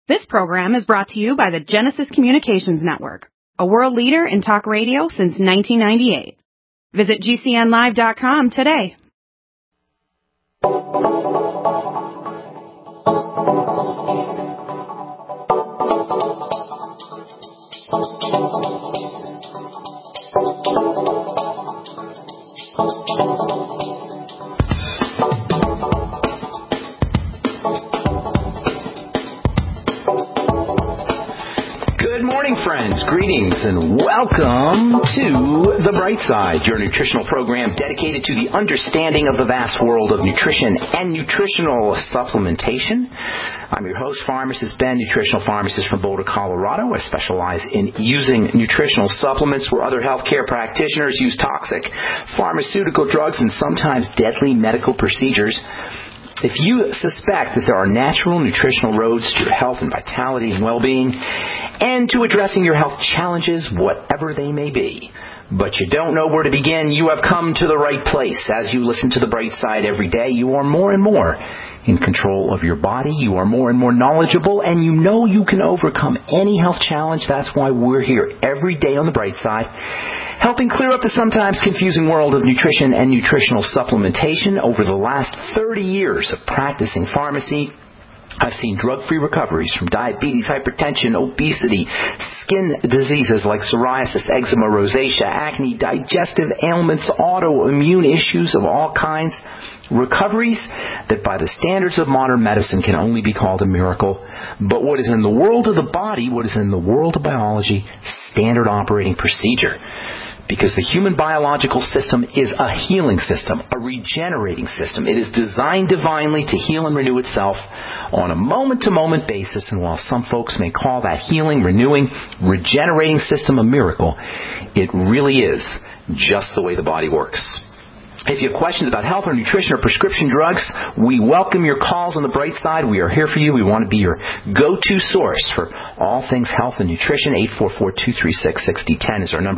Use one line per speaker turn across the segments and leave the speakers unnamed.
This program is brought to you by the Genesis Communications Network, a world leader in talk radio since 1998. Visit GCNlive.com today.
Friends, greetings and welcome to The Bright Side, your nutritional program dedicated to the understanding of the vast world of nutrition and nutritional supplementation. I'm your host, Pharmacist Ben, nutritional pharmacist from Boulder, Colorado. I specialize in using nutritional supplements where other healthcare practitioners use toxic pharmaceutical drugs and sometimes deadly medical procedures. If you suspect that there are natural nutritional roads to your health and vitality and well-being and to addressing your health challenges, whatever they may be, but you don't know where to begin, you have come to the right place. As you listen to The Bright Side every day, you are more and more in control of your body. You are more and more knowledgeable, and you know you can overcome any health challenge. That's why we're here every day on The Bright Side, helping clear up the sometimes confusing world of nutrition and nutritional supplementation. Over the last 30 years of practicing pharmacy, I've seen drug-free recoveries from diabetes, hypertension, obesity, skin diseases like psoriasis, eczema, rosacea, acne, digestive ailments, autoimmune issues of all kinds. Recoveries that by the standards of modern medicine can only be called a miracle. But what is in the world of the body, what is in the world of biology, standard operating procedure. Because the human biological system is a healing system, a regenerating system. It is designed divinely to heal and renew itself on a moment-to-moment basis. And while some folks may call that healing, renewing, regenerating system a miracle, it really is just the way the body works. If you have questions about health or nutrition or prescription drugs, we welcome your calls on The Bright Side. We are here for you. We want to be your go-to source for all things health and nutrition. 844-236-6010 is our number,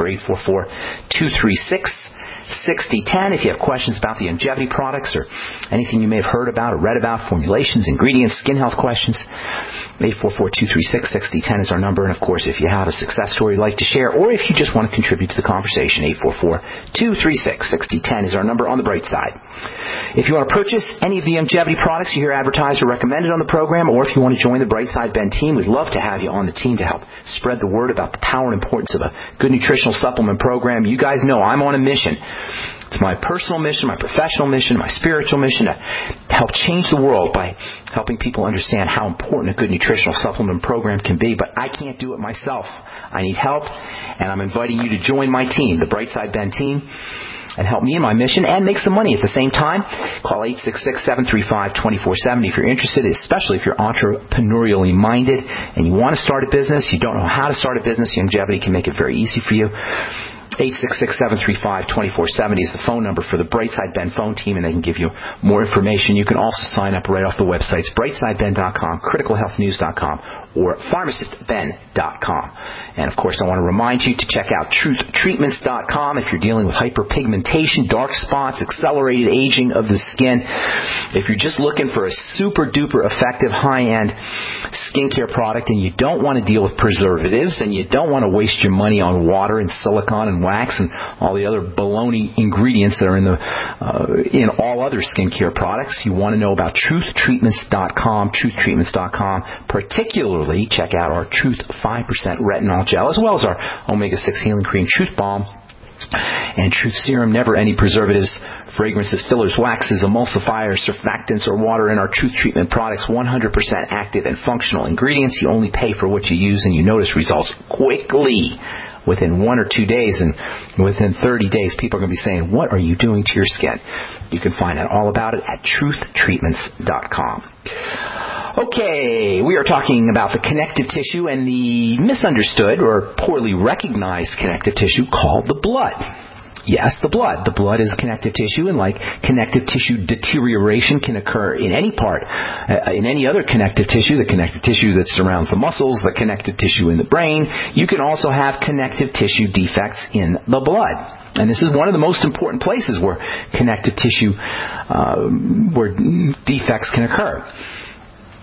844-236-6010. If you have questions about the longevity products or anything you may have heard about or read about, formulations, ingredients, skin health questions, 844-236-6010 is our number. And, of course, if you have a success story you'd like to share or if you just want to contribute to the conversation, 844-236-6010 is our number on The Bright Side. If you want to purchase any of the longevity products you hear advertised or recommended on the program, or if you want to join the Bright Side Ben team, we'd love to have you on the team to help spread the word about the power and importance of a good nutritional supplement program. You guys know I'm on a mission. It's my personal mission, my professional mission, my spiritual mission to help change the world by helping people understand how important a good nutritional supplement program can be. But I can't do it myself. I need help, and I'm inviting you to join my team, the Bright Side Ben team, and help me in my mission and make some money at the same time. Call 866-735-2470 if you're interested, especially if you're entrepreneurially minded and you want to start a business, you don't know how to start a business. Longevity can make it very easy for you. 866-735-2470 is the phone number for the Brightside Ben phone team, and they can give you more information. You can also sign up right off the websites, brightsideben.com, criticalhealthnews.com, or pharmacistben.com. And, of course, I want to remind you to check out truthtreatments.com if you're dealing with hyperpigmentation, dark spots, accelerated aging of the skin. If you're just looking for a super-duper effective high-end skincare product and you don't want to deal with preservatives and you don't want to waste your money on water and silicone and wax and all the other baloney ingredients that are in all other skincare products, you want to know about truthtreatments.com, truthtreatments.com. Particularly, check out our Truth 5% Retinol Gel, as well as our Omega-6 Healing Cream, Truth Balm, and Truth Serum. Never any preservatives, fragrances, fillers, waxes, emulsifiers, surfactants, or water in our Truth Treatment products. 100% active and functional ingredients. You only pay for what you use, and you notice results quickly. Within 1 or 2 days, and within 30 days, people are going to be saying, what are you doing to your skin? You can find out all about it at truthtreatments.com. Okay, we are talking about the connective tissue and the misunderstood or poorly recognized connective tissue called the blood. Yes, the blood. The blood is connective tissue, and like connective tissue deterioration can occur in any part, in any other connective tissue, the connective tissue that surrounds the muscles, the connective tissue in the brain, you can also have connective tissue defects in the blood. And this is one of the most important places where connective tissue, where defects can occur.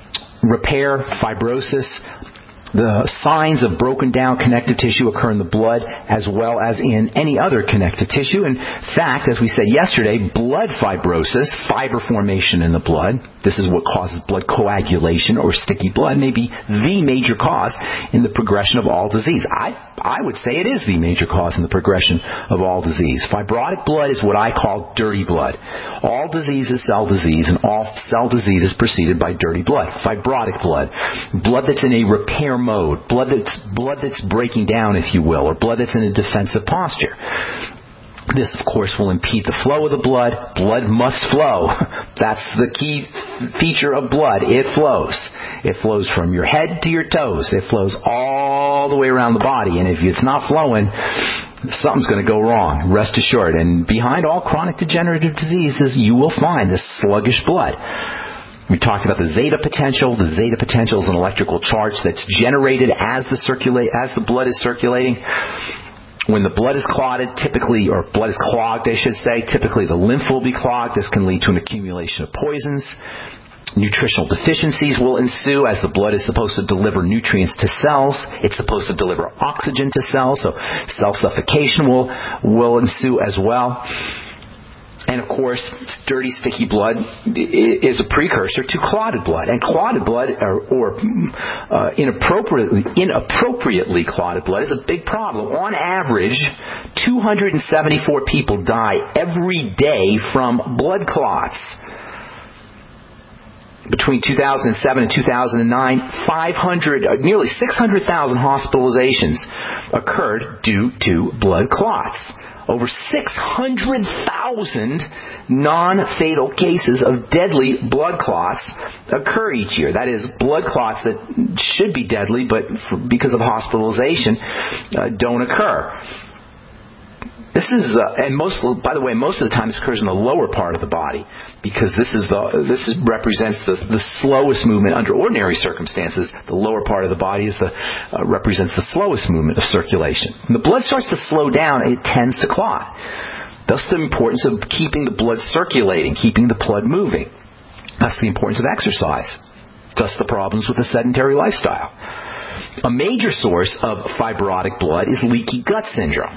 repair, fibrosis. The signs of broken down connective tissue occur in the blood as well as in any other connective tissue. In fact, as we said yesterday, blood fibrosis, fiber formation in the blood, this is what causes blood coagulation or sticky blood, may be the major cause in the progression of all disease. I would say it is the major cause in the progression of all disease. Fibrotic blood is what I call dirty blood. All disease is cell disease, and all cell disease is preceded by dirty blood. Fibrotic blood, blood that's in a repair mode, blood that's breaking down, if you will, or blood that's in a defensive posture. This, of course, will impede the flow of the blood. Blood must flow. That's the key feature of blood. It flows. It flows from your head to your toes. It flows all the way around the body. And if it's not flowing, something's going to go wrong, rest assured. And behind all chronic degenerative diseases, you will find this sluggish blood. We talked about the zeta potential. The zeta potential is an electrical charge that's generated as the blood is circulating. When the blood is clotted, typically, or blood is clogged, I should say, typically the lymph will be clogged. This can lead to an accumulation of poisons. Nutritional deficiencies will ensue as the blood is supposed to deliver nutrients to cells. It's supposed to deliver oxygen to cells, so cell suffocation will ensue as well. And, of course, dirty, sticky blood is a precursor to clotted blood. And clotted blood, or inappropriately clotted blood, is a big problem. On average, 274 people die every day from blood clots. Between 2007 and 2009, nearly 600,000 hospitalizations occurred due to blood clots. Over 600,000 non-fatal cases of deadly blood clots occur each year. That is, blood clots that should be deadly, but because of hospitalization, don't occur. This is, by the way, most of the time this occurs in the lower part of the body, because this represents the slowest movement under ordinary circumstances. The lower part of the body represents the slowest movement of circulation. When the blood starts to slow down, it tends to clot. Thus the importance of keeping the blood circulating, keeping the blood moving. That's the importance of exercise. Thus the problems with a sedentary lifestyle. A major source of fibrotic blood is leaky gut syndrome.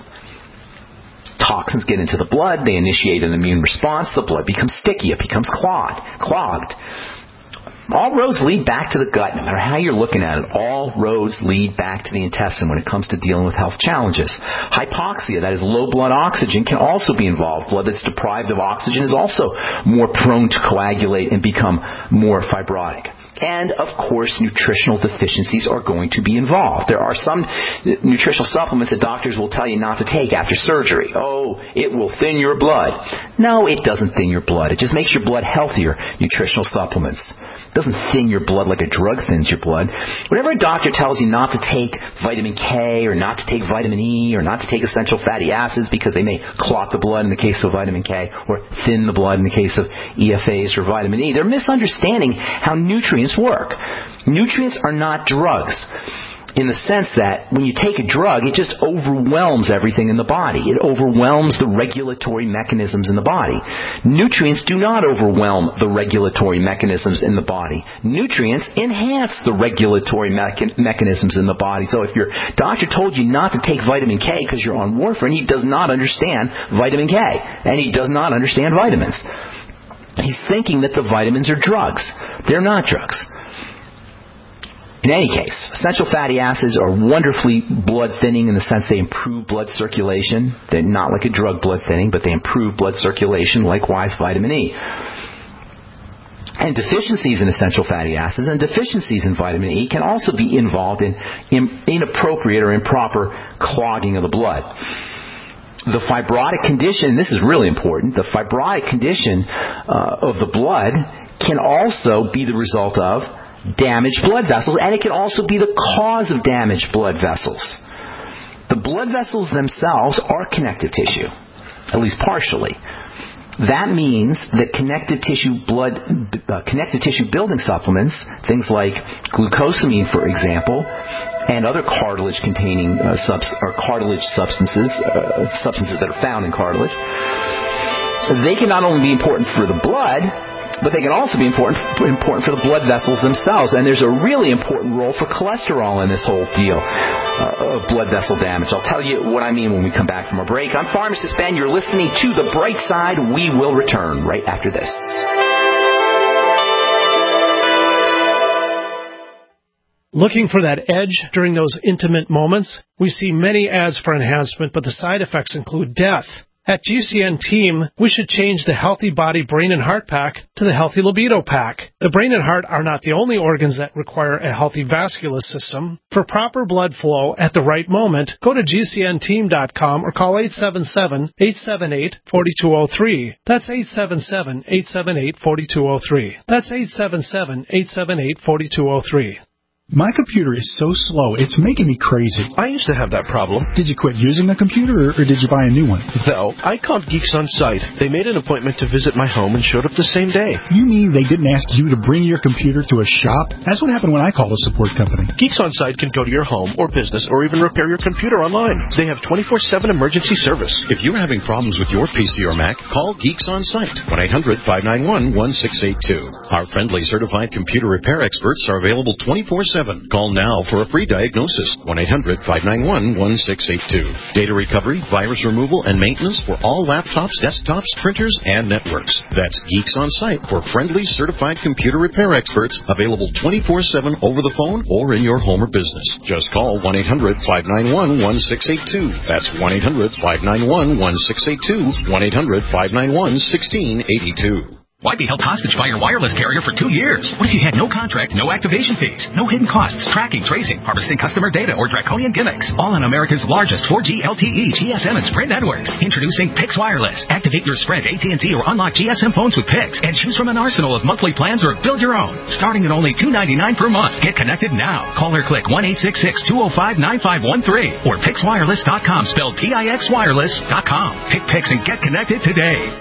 Toxins get into the blood, they initiate an immune response, the blood becomes sticky, it becomes clogged. All roads lead back to the gut. No matter how you're looking at it, all roads lead back to the intestine when it comes to dealing with health challenges. Hypoxia, that is low blood oxygen, can also be involved. Blood that's deprived of oxygen is also more prone to coagulate and become more fibrotic. And, of course, nutritional deficiencies are going to be involved. There are some nutritional supplements that doctors will tell you not to take after surgery. Oh, it will thin your blood. No, it doesn't thin your blood. It just makes your blood healthier, nutritional supplements. It doesn't thin your blood like a drug thins your blood. Whenever a doctor tells you not to take vitamin K or not to take vitamin E or not to take essential fatty acids because they may clot the blood in the case of vitamin K or thin the blood in the case of EFAs or vitamin E, they're misunderstanding how nutrients work. Nutrients are not drugs, in the sense that when you take a drug, it just overwhelms everything in the body. It overwhelms the regulatory mechanisms in the body. Nutrients do not overwhelm the regulatory mechanisms in the body. Nutrients enhance the regulatory mechanisms in the body. So if your doctor told you not to take vitamin K because you're on warfarin, he does not understand vitamin K, and he does not understand vitamins. He's thinking that the vitamins are drugs. They're not drugs. In any case, essential fatty acids are wonderfully blood thinning in the sense they improve blood circulation. They're not like a drug blood thinning, but they improve blood circulation, likewise vitamin E. And deficiencies in essential fatty acids and deficiencies in vitamin E can also be involved in inappropriate or improper clogging of the blood. The fibrotic condition, this is really important, the fibrotic condition of the blood can also be the result of damaged blood vessels, and it can also be the cause of damaged blood vessels. The blood vessels themselves are connective tissue, at least partially. That means that connective tissue building supplements, things like glucosamine, for example, and other cartilage-containing cartilage substances that are found in cartilage, they can not only be important for the blood, But they can also be important for the blood vessels themselves. And there's a really important role for cholesterol in this whole deal of blood vessel damage. I'll tell you what I mean when we come back from our break. I'm Pharmacist Ben. You're listening to The Bright Side. We will return right after this.
Looking for that edge during those intimate moments? We see many ads for enhancement, but the side effects include death. At GCN Team, we should change the Healthy Body Brain and Heart Pack to the Healthy Libido Pack. The brain and heart are not the only organs that require a healthy vascular system. For proper blood flow at the right moment, go to GCNteam.com or call 877-878-4203. That's 877-878-4203. That's 877-878-4203.
My computer is so slow, it's making me crazy.
I used to have that problem.
Did you quit using a computer, or did you buy a new one?
No, I called Geeks On Site. They made an appointment to visit my home and showed up the same day.
You mean they didn't ask you to bring your computer to a shop? That's what happened when I called a support company.
Geeks On Site can go to your home or business or even repair your computer online. They have 24/7 emergency service.
If you're having problems with your PC or Mac, call Geeks On Site, 1-800-591-1682. Our friendly certified computer repair experts are available 24/7. Call now for a free diagnosis. 1-800-591-1682. Data recovery, virus removal, and maintenance for all laptops, desktops, printers, and networks. That's Geeks On Site for friendly certified computer repair experts available 24/7 over the phone or in your home or business. Just call 1-800-591-1682. That's 1-800-591-1682. 1-800-591-1682.
Why be held hostage by your wireless carrier for 2 years? What if you had no contract, no activation fees, no hidden costs, tracking, tracing, harvesting customer data, or draconian gimmicks? All on America's largest 4G, LTE, GSM, and Sprint networks. Introducing Pix Wireless. Activate your Sprint, AT&T, or unlock GSM phones with Pix and choose from an arsenal of monthly plans or build your own. Starting at only $2.99 per month. Get connected now. Call or click 1-866-205-9513 or PixWireless.com, spelled PIXWireless.com. Pick Pix and get connected today.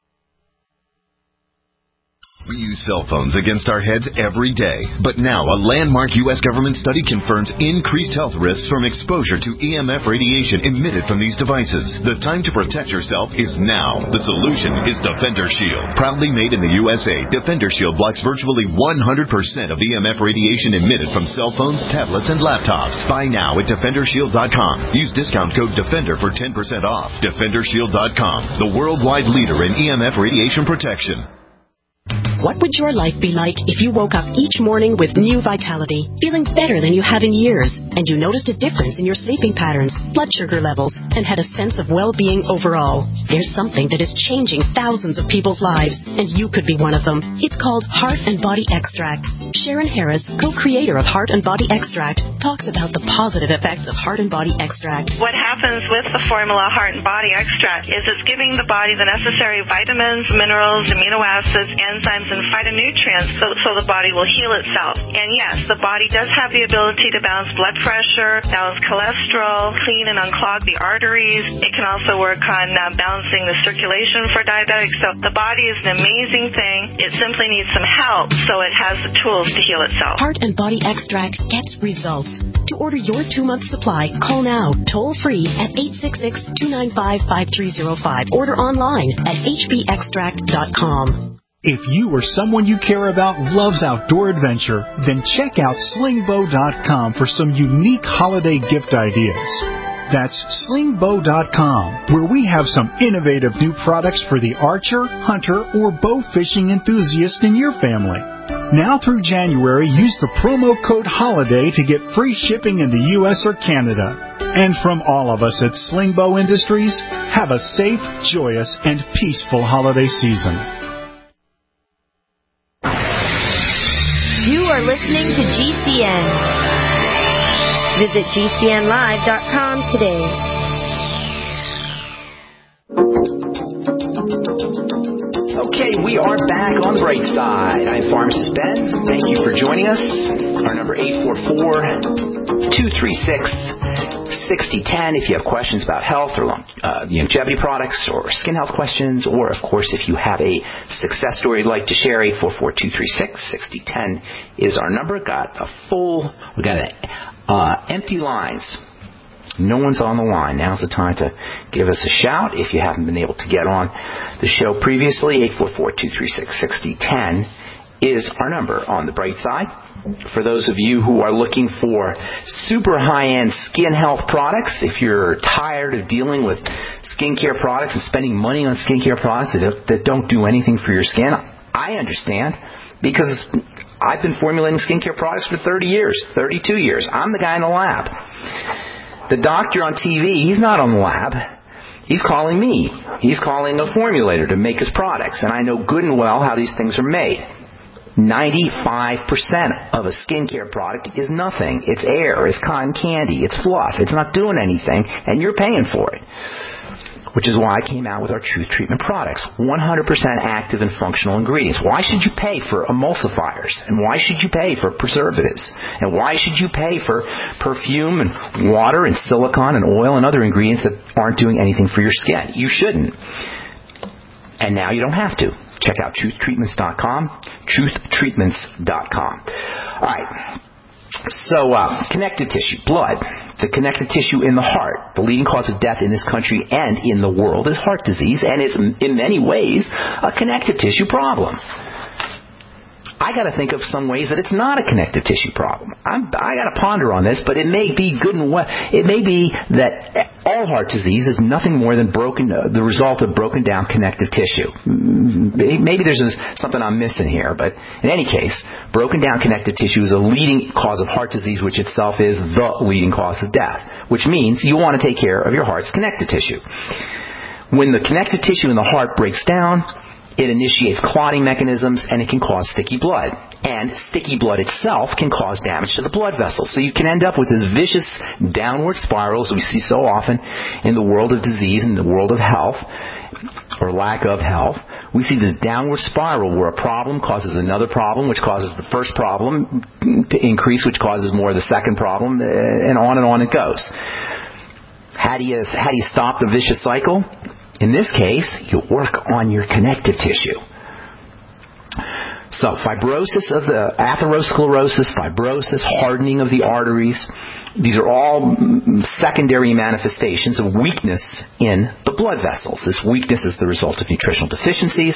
We use cell phones against our heads every day. But now, a landmark U.S. government study confirms increased health risks from exposure to EMF radiation emitted from these devices. The time to protect yourself is now. The solution is Defender Shield. Proudly made in the USA, Defender Shield blocks virtually 100% of EMF radiation emitted from cell phones, tablets, and laptops. Buy now at DefenderShield.com. Use discount code DEFENDER for 10% off. DefenderShield.com, the worldwide leader in EMF radiation protection.
What would your life be like if you woke up each morning with new vitality, feeling better than you have in years, and you noticed a difference in your sleeping patterns, blood sugar levels, and had a sense of well-being overall? There's something that is changing thousands of people's lives, and you could be one of them. It's called Heart and Body Extract. Sharon Harris, co-creator of Heart and Body Extract, talks about the positive effects of Heart and Body Extract.
What happens with the formula Heart and Body Extract is it's giving the body the necessary vitamins, minerals, amino acids, enzymes, and phytonutrients so the body will heal itself. And yes, the body does have the ability to balance blood pressure, balance cholesterol, clean and unclog the arteries. It can also work on balancing the circulation for diabetics. So the body is an amazing thing. It simply needs some help so it has the tools to heal itself.
Heart and Body Extract gets results. To order your 2-month supply, call now, toll free at 866-295-5305. Order online at hbextract.com.
If you or someone you care about loves outdoor adventure, then check out slingbow.com for some unique holiday gift ideas. That's slingbow.com, where we have some innovative new products for the archer, hunter, or bow fishing enthusiast in your family. Now through January, use the promo code HOLIDAY to get free shipping in the U.S. or Canada. And from all of us at Slingbow Industries, have a safe, joyous, and peaceful holiday season.
You are listening to GCN. Visit GCNlive.com today.
Okay, we are back on the Bright Side. I'm Pharmacist Ben. Thank you for joining us. Our number 844-236-6010 if you have questions about health or longevity products or skin health questions, or, of course, if you have a success story you'd like to share, 844-236-6010 is our number. We got empty lines. No one's on the line. Now's the time to give us a shout. If you haven't been able to get on the show previously, 844-236-6010 is our number on the bright side. For those of you who are looking for super high-end skin health products, if you're tired of dealing with skincare products and spending money on skincare products that don't do anything for your skin, I understand, because I've been formulating skincare products for 30 years, 32 years. I'm the guy in the lab. The doctor on TV, he's not on the lab. He's calling me. He's calling a formulator to make his products, and I know good and well how these things are made. 95% of a skincare product is nothing. It's air, it's cotton candy, it's fluff. It's not doing anything, and you're paying for it. Which is why I came out with our Truth Treatment products. 100% active and functional ingredients. Why should you pay for emulsifiers? And why should you pay for preservatives? And why should you pay for perfume and water and silicone and oil and other ingredients that aren't doing anything for your skin? You shouldn't. And now you don't have to. Check out truthtreatments.com, truthtreatments.com. All right. So, connective tissue, blood. The connective tissue in the heart. The leading cause of death in this country and in the world is heart disease, and it's in many ways a connective tissue problem. I got to think of some ways that it's not a connective tissue problem. I got to ponder on this, but it may be good and well. It may be that all heart disease is nothing more than the result of broken down connective tissue. Maybe there's something I'm missing here, but in any case, broken down connective tissue is a leading cause of heart disease, which itself is the leading cause of death, which means you want to take care of your heart's connective tissue. When the connective tissue in the heart breaks down, it initiates clotting mechanisms, and it can cause sticky blood. And sticky blood itself can cause damage to the blood vessels. So you can end up with this vicious downward spiral, as we see so often in the world of disease, in the world of health, or lack of health. We see this downward spiral where a problem causes another problem, which causes the first problem to increase, which causes more of the second problem, and on it goes. How do you stop the vicious cycle? In this case, you work on your connective tissue. So, fibrosis of the atherosclerosis, fibrosis, hardening of the arteries, these are all secondary manifestations of weakness in the blood vessels. This weakness is the result of nutritional deficiencies.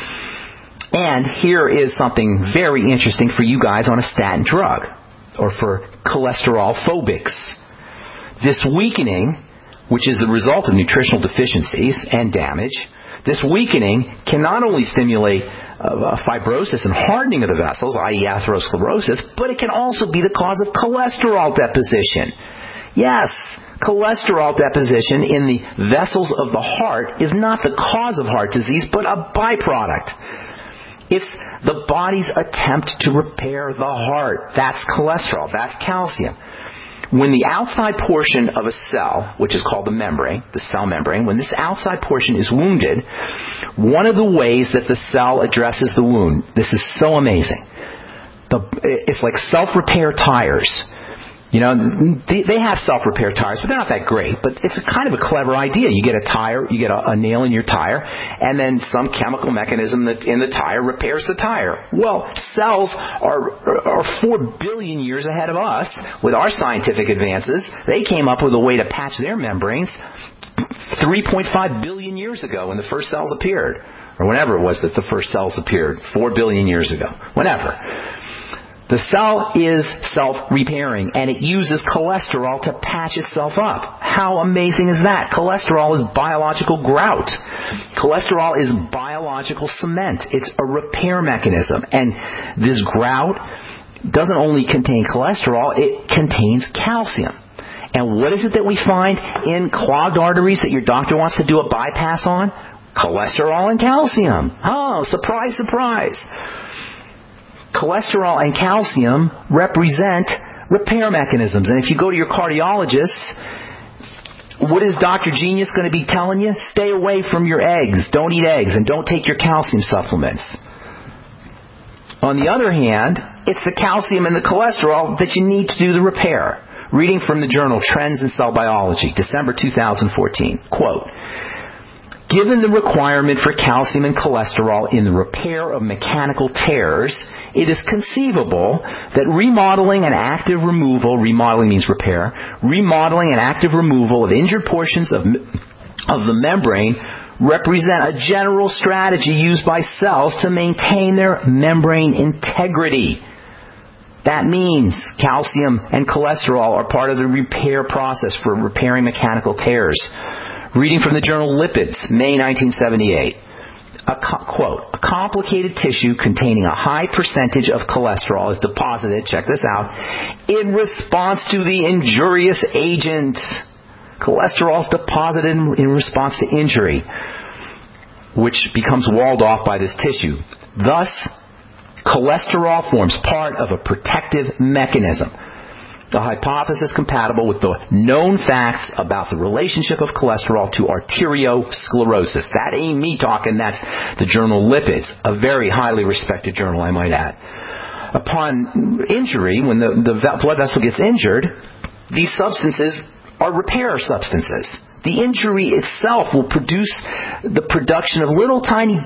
And here is something very interesting for you guys on a statin drug, or for cholesterol phobics. This weakening, which is the result of nutritional deficiencies and damage, this weakening can not only stimulate fibrosis and hardening of the vessels, i.e. atherosclerosis, but it can also be the cause of cholesterol deposition. Yes, cholesterol deposition in the vessels of the heart is not the cause of heart disease, but a byproduct. It's the body's attempt to repair the heart. That's cholesterol. That's calcium. When the outside portion of a cell, which is called the membrane, the cell membrane, when this outside portion is wounded, one of the ways that the cell addresses the wound, this is so amazing. It's like self-repair tires. You know, they have self-repair tires, but they're not that great. But it's a kind of a clever idea. You get a tire, you get a nail in your tire, and then some chemical mechanism that in the tire repairs the tire. Well, cells are 4 billion years ahead of us with our scientific advances. They came up with a way to patch their membranes 3.5 billion years ago when the first cells appeared, or whenever it was that the first cells appeared, 4 billion years ago, whenever. The cell is self-repairing, and it uses cholesterol to patch itself up. How amazing is that? Cholesterol is biological grout. Cholesterol is biological cement. It's a repair mechanism. And this grout doesn't only contain cholesterol, it contains calcium. And what is it that we find in clogged arteries that your doctor wants to do a bypass on? Cholesterol and calcium. Oh, surprise, surprise. Cholesterol and calcium represent repair mechanisms. And if you go to your cardiologist, what is Dr. Genius going to be telling you? Stay away from your eggs. Don't eat eggs, and don't take your calcium supplements. On the other hand, it's the calcium and the cholesterol that you need to do the repair. Reading from the journal Trends in Cell Biology, December 2014. Quote, Given the requirement for calcium and cholesterol in the repair of mechanical tears, it is conceivable that remodeling and active removal, remodeling means repair, remodeling and active removal of injured portions of the membrane represent a general strategy used by cells to maintain their membrane integrity. That means calcium and cholesterol are part of the repair process for repairing mechanical tears. Reading from the journal Lipids, May 1978. Quote, a complicated tissue containing a high percentage of cholesterol is deposited, check this out, in response to the injurious agent. Cholesterol is deposited in response to injury, which becomes walled off by this tissue. Thus, cholesterol forms part of a protective mechanism. The hypothesis compatible with the known facts about the relationship of cholesterol to arteriosclerosis. That ain't me talking, that's the journal Lipids, a very highly respected journal, I might add. Upon injury, when the blood vessel gets injured, these substances are repair substances. The injury itself will produce the production of little tiny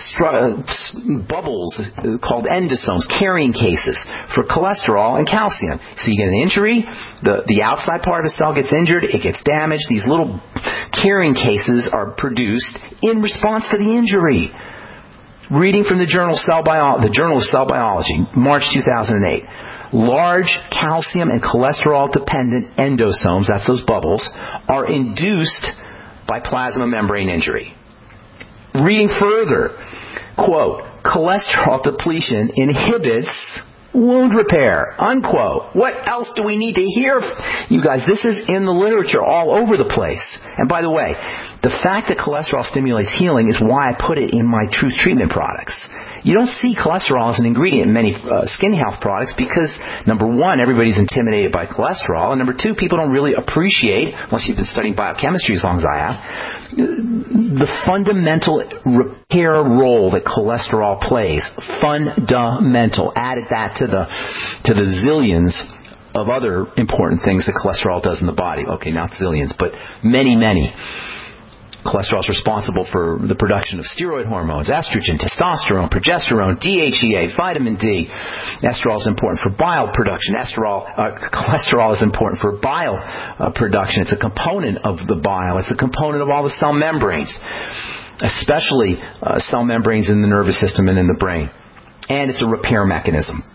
bubbles called endosomes, carrying cases for cholesterol and calcium. So you get an injury, the outside part of the cell gets injured, it gets damaged, these little carrying cases are produced in response to the injury. Reading from the journal of Cell Biology, March 2008. Large calcium and cholesterol-dependent endosomes, that's those bubbles, are induced by plasma membrane injury. Reading further, quote, cholesterol depletion inhibits wound repair, unquote. What else do we need to hear? You guys, this is in the literature all over the place. And by the way, the fact that cholesterol stimulates healing is why I put it in my Truth Treatment products. You don't see cholesterol as an ingredient in many skin health products because, number one, everybody's intimidated by cholesterol, and number two, people don't really appreciate, unless you've been studying biochemistry as long as I have, the fundamental repair role that cholesterol plays. Fundamental. Added that to the zillions of other important things that cholesterol does in the body. Okay, not zillions, but many, many. Cholesterol is responsible for the production of steroid hormones, estrogen, testosterone, progesterone, DHEA, vitamin D. Estrol is important for bile production. Cholesterol is important for bile production. It's a component of the bile. It's a component of all the cell membranes, especially cell membranes in the nervous system and in the brain. And it's a repair mechanism.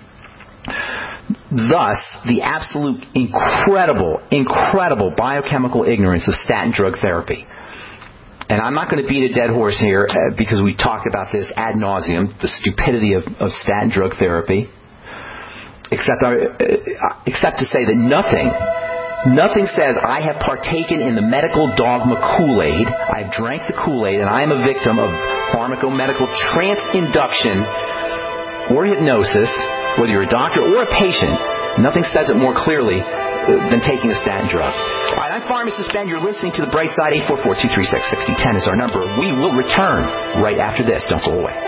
Thus, the absolute incredible biochemical ignorance of statin drug therapy. And I'm not going to beat a dead horse here because we talk about this ad nauseum, the stupidity of statin drug therapy, except to say that nothing says I have partaken in the medical dogma Kool-Aid, I've drank the Kool-Aid, and I am a victim of pharmacomedical trance induction or hypnosis, whether you're a doctor or a patient. Nothing says it more clearly than taking a statin drug. All right, I'm Pharmacist Ben. You're listening to The Bright Side. 844-236-6010 is our number. We will return right after this. Don't go away.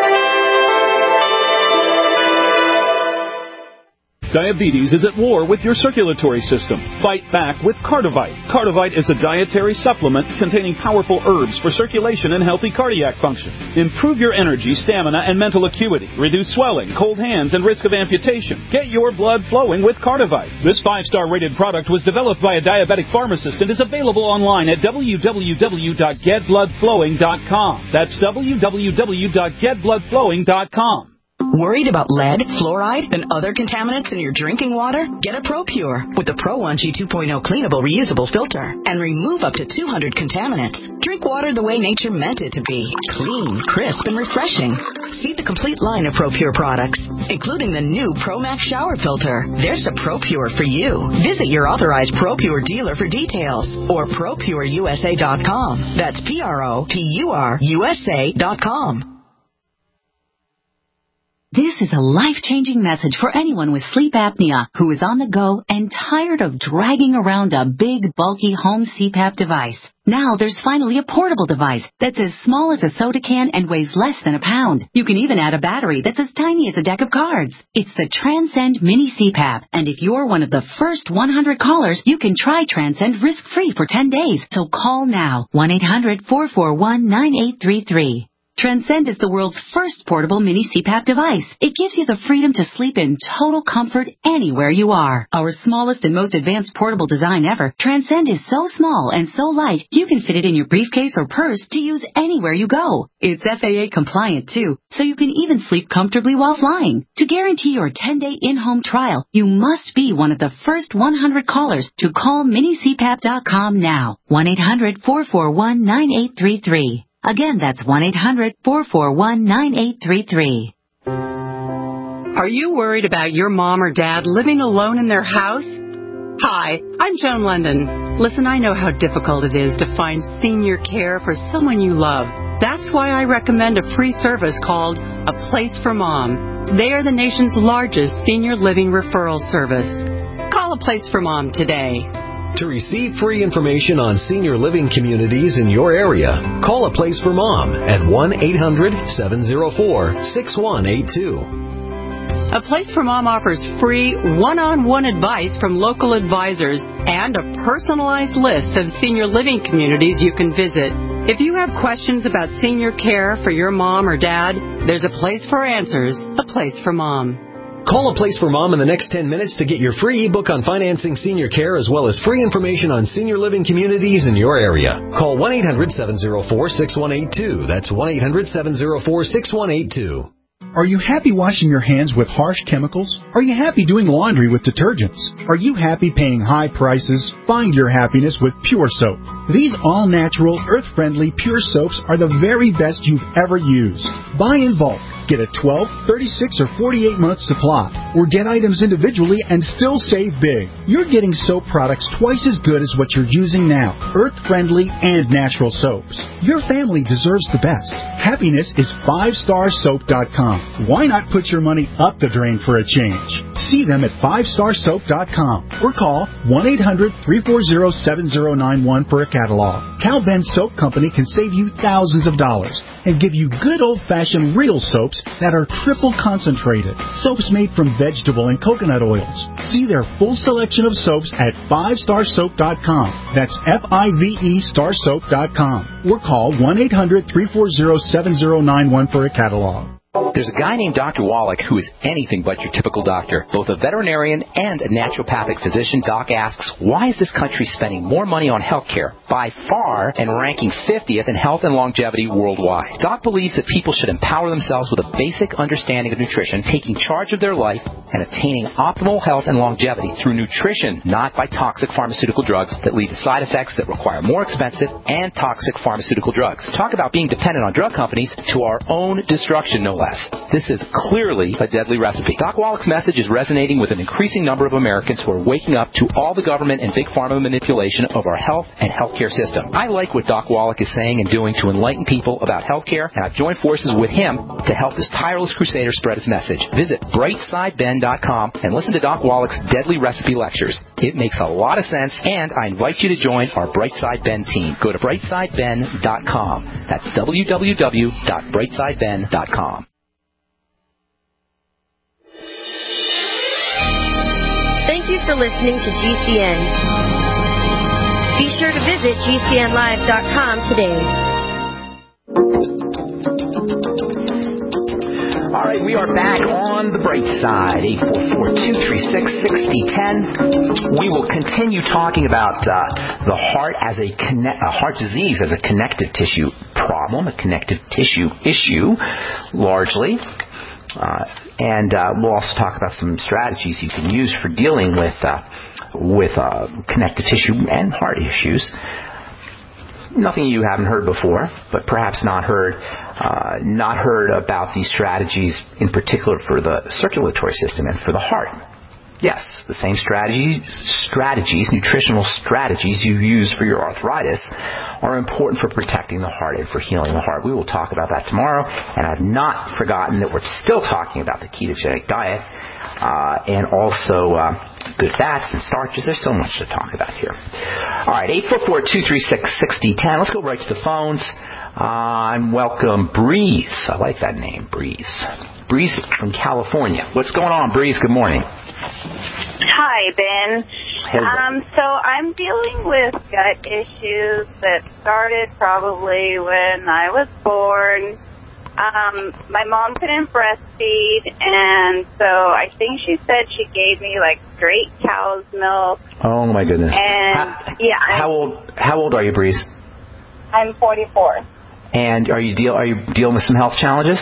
Diabetes is at war with your circulatory system. Fight back with Cardivite. Cardivite is a dietary supplement containing powerful herbs for circulation and healthy cardiac function. Improve your energy, stamina, and mental acuity. Reduce swelling, cold hands, and risk of amputation. Get your blood flowing with Cardivite. This 5-star rated product was developed by a diabetic pharmacist and is available online at www.getbloodflowing.com. That's www.getbloodflowing.com.
Worried about lead, fluoride, and other contaminants in your drinking water? Get a ProPure with the Pro 1G 2.0 cleanable reusable filter and remove up to 200 contaminants. Drink water the way nature meant it to be. Clean, crisp, and refreshing. See the complete line of ProPure products, including the new ProMax shower filter. There's a ProPure for you. Visit your authorized ProPure dealer for details or ProPureUSA.com. That's PROPURUSA.com.
This is a life-changing message for anyone with sleep apnea who is on the go and tired of dragging around a big, bulky home CPAP device. Now there's finally a portable device that's as small as a soda can and weighs less than a pound. You can even add a battery that's as tiny as a deck of cards. It's the Transcend Mini CPAP, and if you're one of the first 100 callers, you can try Transcend risk-free for 10 days. So call now, 1-800-441-9833. Transcend is the world's first portable mini CPAP device. It gives you the freedom to sleep in total comfort anywhere you are. Our smallest and most advanced portable design ever, Transcend is so small and so light, you can fit it in your briefcase or purse to use anywhere you go. It's FAA compliant too, so you can even sleep comfortably while flying. To guarantee your 10-day in-home trial, you must be one of the first 100 callers to call minicpap.com now. 1-800-441-9833. Again, that's 1-800-441-9833.
Are you worried about your mom or dad living alone in their house? Hi, I'm Joan London. Listen, I know how difficult it is to find senior care for someone you love. That's why I recommend a free service called A Place for Mom. They are the nation's largest senior living referral service. Call A Place for Mom today.
To receive free information on senior living communities in your area, call A Place for Mom at 1-800-704-6182.
A Place for Mom offers free one-on-one advice from local advisors and a personalized list of senior living communities you can visit. If you have questions about senior care for your mom or dad, there's a place for answers, A Place for Mom.
Call A Place for Mom in the next 10 minutes to get your free ebook on financing senior care as well as free information on senior living communities in your area. Call 1-800-704-6182. That's 1-800-704-6182.
Are you happy washing your hands with harsh chemicals? Are you happy doing laundry with detergents? Are you happy paying high prices? Find your happiness with Pure Soap. These all-natural, earth-friendly Pure Soaps are the very best you've ever used. Buy in bulk. Get a 12, 36, or 48-month supply, or get items individually and still save big. You're getting soap products twice as good as what you're using now, earth-friendly and natural soaps. Your family deserves the best. Happiness is 5starsoap.com. Why not put your money up the drain for a change? See them at 5starsoap.com or call 1-800-340-7091 for a catalog. Cal Ben Soap Company can save you thousands of dollars and give you good old-fashioned real soaps that are triple concentrated. Soaps made from vegetable and coconut oils. See their full selection of soaps at 5starsoap.com. That's F-I-V-E starsoap.com. Or call 1-800-340-7091 for a catalog.
There's a guy named Dr. Wallach who is anything but your typical doctor. Both a veterinarian and a naturopathic physician, Doc asks, why is this country spending more money on health care, by far, and ranking 50th in health and longevity worldwide? Doc believes that people should empower themselves with a basic understanding of nutrition, taking charge of their life, and attaining optimal health and longevity through nutrition, not by toxic pharmaceutical drugs that lead to side effects that require more expensive and toxic pharmaceutical drugs. Talk about being dependent on drug companies to our own destruction, no less. This is clearly a deadly recipe. Doc Wallach's message is resonating with an increasing number of Americans who are waking up to all the government and big pharma manipulation of our health and healthcare system. I like what Doc Wallach is saying and doing to enlighten people about healthcare, and I've joined forces with him to help this tireless crusader spread his message. Visit brightsideben.com and listen to Doc Wallach's deadly recipe lectures. It makes a lot of sense, and I invite you to join our Brightside Ben team. Go to brightsideben.com. That's www.brightsideben.com.
Thank you for listening to GCN. Be sure to visit GCNlive.com today.
All right, we are back on the bright side, 844-236-6010. We will continue talking about the heart as a heart disease as a connective tissue problem, a connective tissue issue, largely. And we'll also talk about some strategies you can use for dealing with connective tissue and heart issues. Nothing you haven't heard before, but perhaps not heard about these strategies in particular for the circulatory system and for the heart. Yes, The same nutritional strategies you use for your arthritis are important for protecting the heart and for healing the heart. We will talk about that tomorrow. And I've not forgotten that we're still talking about the ketogenic diet and also good fats and starches. There's so much to talk about here. All right, 844-236-6010. Let's go right to the phones. And welcome Breeze. I like that name, Breeze. Breeze from California. What's going on, Breeze? Good morning.
Hi, Ben.
Hello.
So I'm dealing with gut issues that started probably when I was born. My mom couldn't breastfeed, and so I think she said she gave me like straight cow's milk.
Oh my goodness.
And
how old are you, Breeze?
I'm 44.
And are you dealing with some health challenges?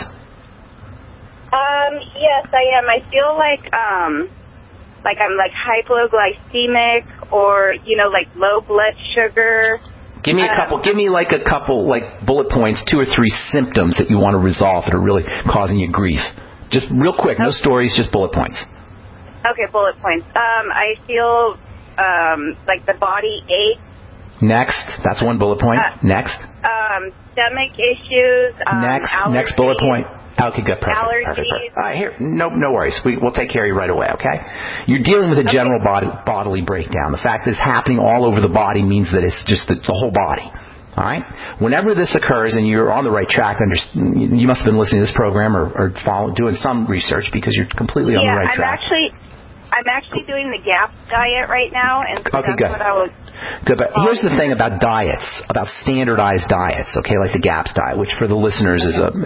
Yes, I am. I feel like I'm like hypoglycemic or, like low blood sugar.
Give me a couple bullet points, 2 or 3 symptoms that you want to resolve that are really causing you grief. Just real quick, no stories, just bullet points.
Okay, bullet points. I feel like the body aches.
Next, that's one bullet point. Next.
Stomach issues.
Next bullet point. Okay, good. Perfect.
Allergies.
All right, here, no worries. We'll take care of you right away, okay? You're dealing with a general bodily breakdown. The fact that it's happening all over the body means that it's just the whole body. All right? Whenever this occurs and you're on the right track, you must have been listening to this program or doing some research because you're completely on the right track.
I'm actually doing the GAPS diet right now, and so that's
good.
what I was...
Good, but here's the thing about diets, about standardized diets, okay, like the GAPS diet, which for the listeners is a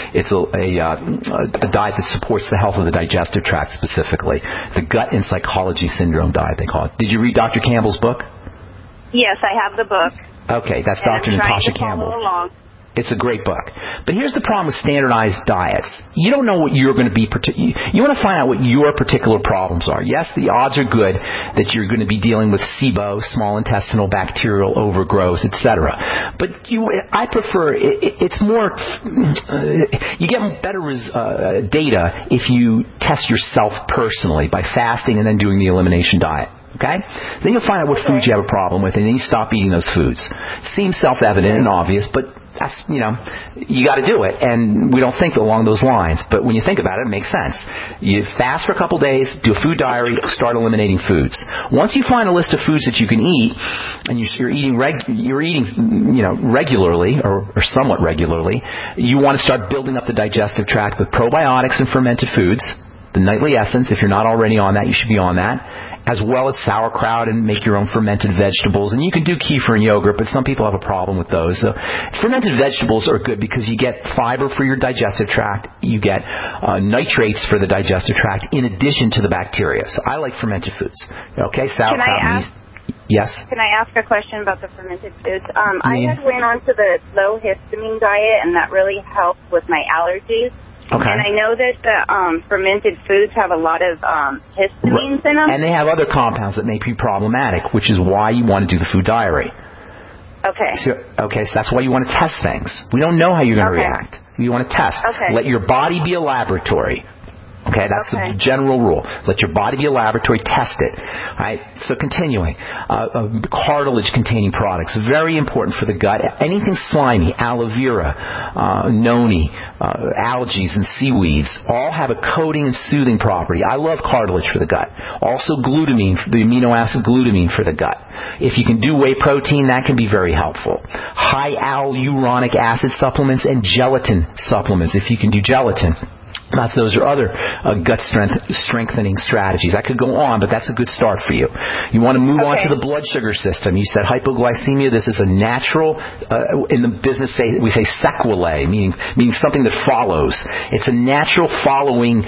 diet that supports the health of the digestive tract specifically. The gut and psychology syndrome diet, they call it. Did you read Dr. Campbell's book?
Yes, I have the book.
Okay, that's Dr. Natasha Campbell.
Along.
It's a great book. But here's the problem with standardized diets. You don't know what you're going to be... You want to find out what your particular problems are. Yes, the odds are good that you're going to be dealing with SIBO, small intestinal bacterial overgrowth, etc. But I prefer... It's more... You get better data if you test yourself personally by fasting and then doing the elimination diet. Okay? Then you'll find out what foods you have a problem with, and then you stop eating those foods. Seems self-evident and obvious, but that's, you got to do it, and we don't think along those lines. But when you think about it, it makes sense. You fast for a couple days, do a food diary, start eliminating foods. Once you find a list of foods that you can eat, and you're eating regularly or somewhat regularly, you want to start building up the digestive tract with probiotics and fermented foods. The Nightly Essence, if you're not already on that, you should be on that, as well as sauerkraut and make your own fermented vegetables. And you can do kefir and yogurt, but some people have a problem with those. So fermented vegetables are good because you get fiber for your digestive tract. You get nitrates for the digestive tract in addition to the bacteria. So I like fermented foods. Okay, sauerkraut. Yes?
Can I ask a question about the fermented foods? I had went on to the low histamine diet, and that really helped with my allergies.
Okay.
And I know that the fermented foods have a lot of histamines in them.
And they have other compounds that may be problematic, which is why you want to do the food diary.
Okay.
So that's why you want to test things. We don't know how you're going to react. You want to test.
Okay.
Let your body be a laboratory. Okay, that's the general rule. Let your body be a laboratory. Test it. All right. So continuing, cartilage-containing products, very important for the gut. Anything slimy, aloe vera, noni, algae and seaweeds, all have a coating and soothing property. I love cartilage for the gut. Also glutamine, the amino acid glutamine for the gut. If you can do whey protein, that can be very helpful. High hyaluronic acid supplements and gelatin supplements, if you can do gelatin. Those are other gut strengthening strategies. I could go on, but that's a good start for you. You want to move on to the blood sugar system. You said hypoglycemia. This is a natural, in the business we say sequelae, meaning something that follows. It's a natural following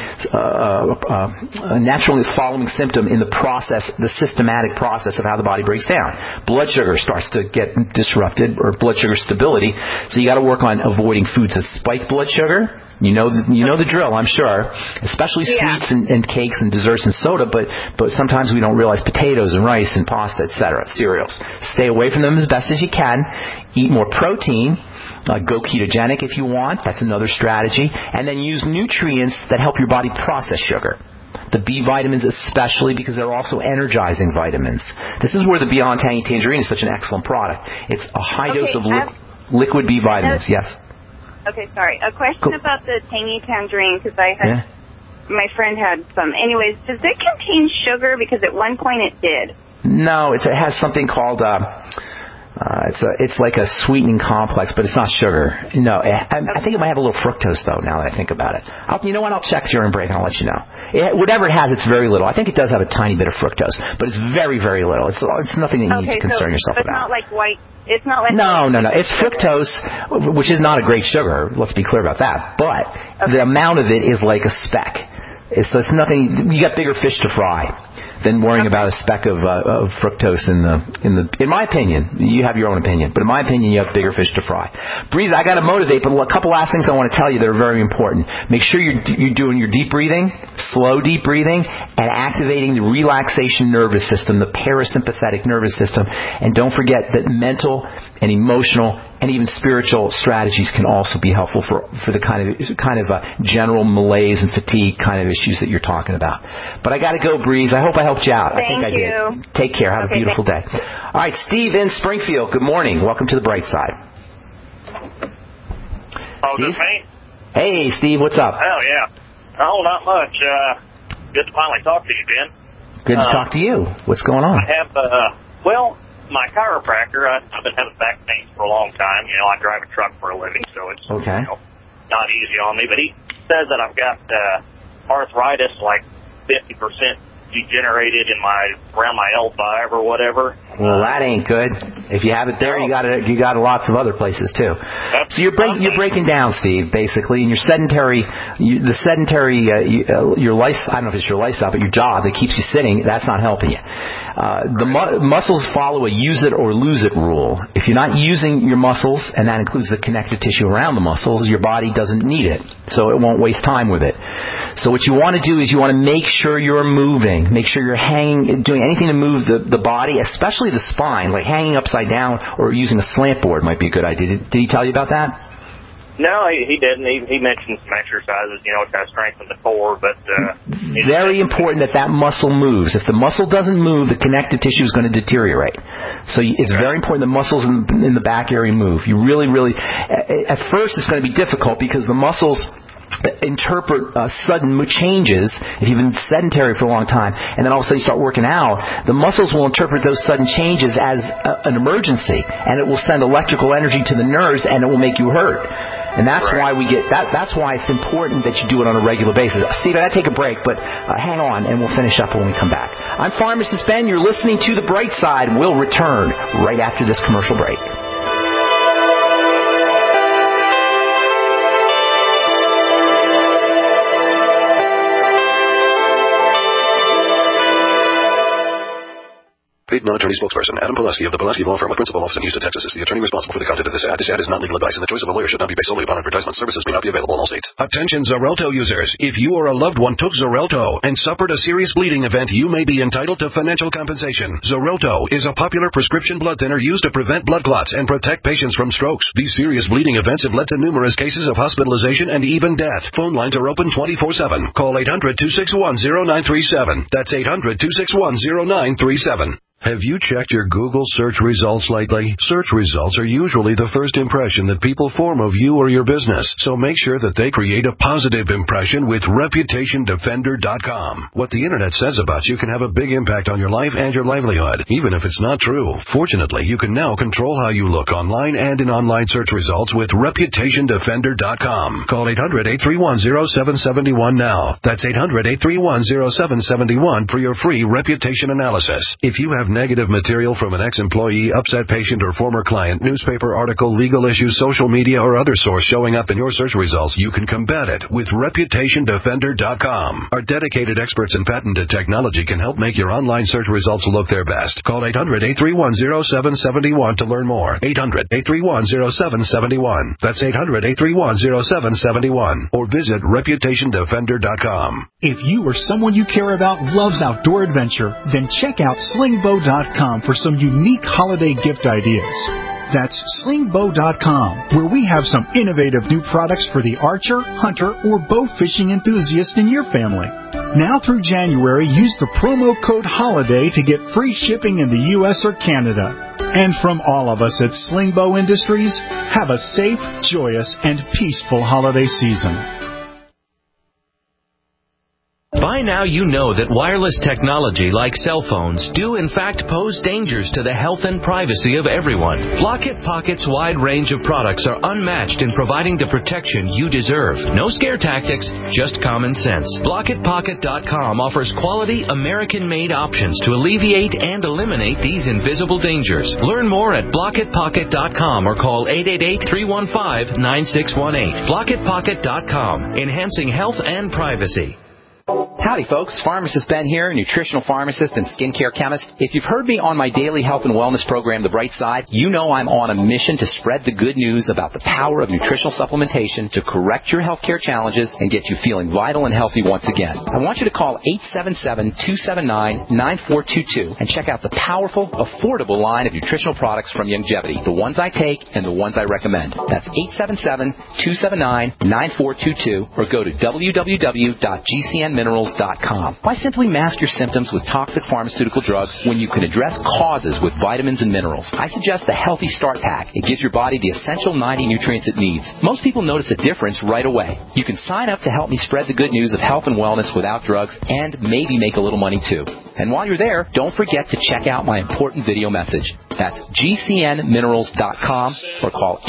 symptom in the process, the systematic process of how the body breaks down. Blood sugar starts to get disrupted, or blood sugar stability. So you got to work on avoiding foods that spike blood sugar. You know the drill, I'm sure, especially sweets and cakes and desserts and soda, but sometimes we don't realize potatoes and rice and pasta, etc., cereals. Stay away from them as best as you can. Eat more protein. Go ketogenic if you want. That's another strategy. And then use nutrients that help your body process sugar. The B vitamins especially, because they're also energizing vitamins. This is where the Beyond Tangy Tangerine is such an excellent product. It's a high dose of liquid B vitamins. Yes.
Okay, sorry. A question about the Tangy Tangerine, because I had my friend had some. Anyways, does it contain sugar? Because at one point it did.
No, it has something called it's like a sweetening complex, but it's not sugar. No, I think it might have a little fructose though. Now that I think about it, you know what? I'll check during break and I'll let you know. Whatever it has, it's very little. I think it does have a tiny bit of fructose, but it's very, very little. It's nothing that you need to concern yourself about.
It's not like white. It's not like
no. It's fructose, which is not a great sugar. Let's be clear about that. But the amount of it is like a speck. So it's nothing. You got bigger fish to fry than worrying about a speck of fructose in my opinion. You have your own opinion, but in my opinion, you have bigger fish to fry. Breeze, I got to motivate, but a couple last things I want to tell you that are very important. Make sure you're doing your deep breathing, slow deep breathing, and activating the relaxation nervous system, the parasympathetic nervous system. And don't forget that mental and emotional and even spiritual strategies can also be helpful for the kind of general malaise and fatigue kind of issues that you're talking about. But I got to go, Breeze. I hope I helped you out. I think I did. Take care. Have a beautiful day. All right, Steve in Springfield. Good morning. Welcome to the bright side.
Oh, Steve? Me?
Hey, Steve. What's up?
Oh, yeah. Oh, not much. Good to finally talk to you, Ben.
Good to talk to you. What's going on?
I have, my chiropractor, I've been having back pain for a long time. You know, I drive a truck for a living, so it's not easy on me. But he says that I've got arthritis, like 50% degenerated around my L5 or whatever.
Well, that ain't good. If you have it there, you got lots of other places too. So you're breaking down, Steve, basically, and your your life. I don't know if it's your lifestyle, but your job that keeps you sitting. That's not helping you. The muscles follow a use it or lose it rule. If you're not using your muscles, and that includes the connective tissue around the muscles, your body doesn't need it, so it won't waste time with it. So what you want to do is you want to make sure you're moving. Make sure you're doing anything to move the body, especially the spine, like hanging upside down or using a slant board might be a good idea. Did he tell you about that?
No, he didn't. He mentioned some exercises, to kind of strengthen the core, but...
very important that muscle moves. If the muscle doesn't move, the connective tissue is going to deteriorate. So it's very important the muscles in the back area move. You really, really... At first, it's going to be difficult because the muscles interpret sudden changes if you've been sedentary for a long time, and then all of a sudden you start working out. The muscles will interpret those sudden changes as an emergency, and it will send electrical energy to the nerves, and it will make you hurt. And that's why we get that. That's why it's important that you do it on a regular basis. Steve, I got to take a break, but hang on, and we'll finish up when we come back. I'm Pharmacist Ben. You're listening to The Bright Side. We'll return right after this commercial break.
Paid non-attorney spokesperson Adam Pulaski of the Pulaski Law Firm with principal office in Houston, Texas is the attorney responsible for the content of this ad. This ad is not legal advice, and the choice of a lawyer should not be based solely upon advertisement. Services may not be available in all states. Attention Xarelto users. If you or a loved one took Xarelto and suffered a serious bleeding event, you may be entitled to financial compensation. Xarelto is a popular prescription blood thinner used to prevent blood clots and protect patients from strokes. These serious bleeding events have led to numerous cases of hospitalization and even death. Phone lines are open 24/7. Call 800-261-0937. That's 800-261-0937. Have you checked your Google search results lately? Search results are usually the first impression that people form of you or your business, so make sure that they create a positive impression with ReputationDefender.com. What the Internet says about you can have a big impact on your life and your livelihood, even if it's not true. Fortunately, you can now control how you look online and in online search results with ReputationDefender.com. Call 800-831-0771 now. That's 800-831-0771 for your free reputation analysis. If you have negative material from an ex-employee, upset patient, or former client, newspaper article, legal issues, social media, or other source showing up in your search results, you can combat it with ReputationDefender.com. Our dedicated experts in patented technology can help make your online search results look their best. Call 800-831-0771 to learn more. 800-831-0771. That's 800-831-0771. Or visit ReputationDefender.com.
If you or someone you care about loves outdoor adventure, then check out Slingbow.com for some unique holiday gift ideas. That's slingbow.com, where we have some innovative new products for the archer, hunter, or bow fishing enthusiast in your family. Now through January, use the promo code HOLIDAY to get free shipping in the U.S. or Canada. And from all of us at Slingbow Industries, have a safe, joyous, and peaceful holiday season.
By now you know that wireless technology like cell phones do in fact pose dangers to the health and privacy of everyone. Blockit Pocket's wide range of products are unmatched in providing the protection you deserve. No scare tactics, just common sense. BlockitPocket.com offers quality American-made options to alleviate and eliminate these invisible dangers. Learn more at BlockitPocket.com or call 888-315-9618. BlockitPocket.com, enhancing health and privacy.
Howdy, folks. Pharmacist Ben here, nutritional pharmacist and skincare chemist. If you've heard me on my daily health and wellness program, The Bright Side, you know I'm on a mission to spread the good news about the power of nutritional supplementation to correct your healthcare challenges and get you feeling vital and healthy once again. I want you to call 877-279-9422 and check out the powerful, affordable line of nutritional products from Youngevity, the ones I take and the ones I recommend. That's 877-279-9422 or go to www.gcnminerals.com. Why simply mask your symptoms with toxic pharmaceutical drugs when you can address causes with vitamins and minerals? I suggest the Healthy Start Pack. It gives your body the essential 90 nutrients it needs. Most people notice a difference right away. You can sign up to help me spread the good news of health and wellness without drugs and maybe make a little money too. And while you're there, don't forget to check out my important video message. That's gcnminerals.com or call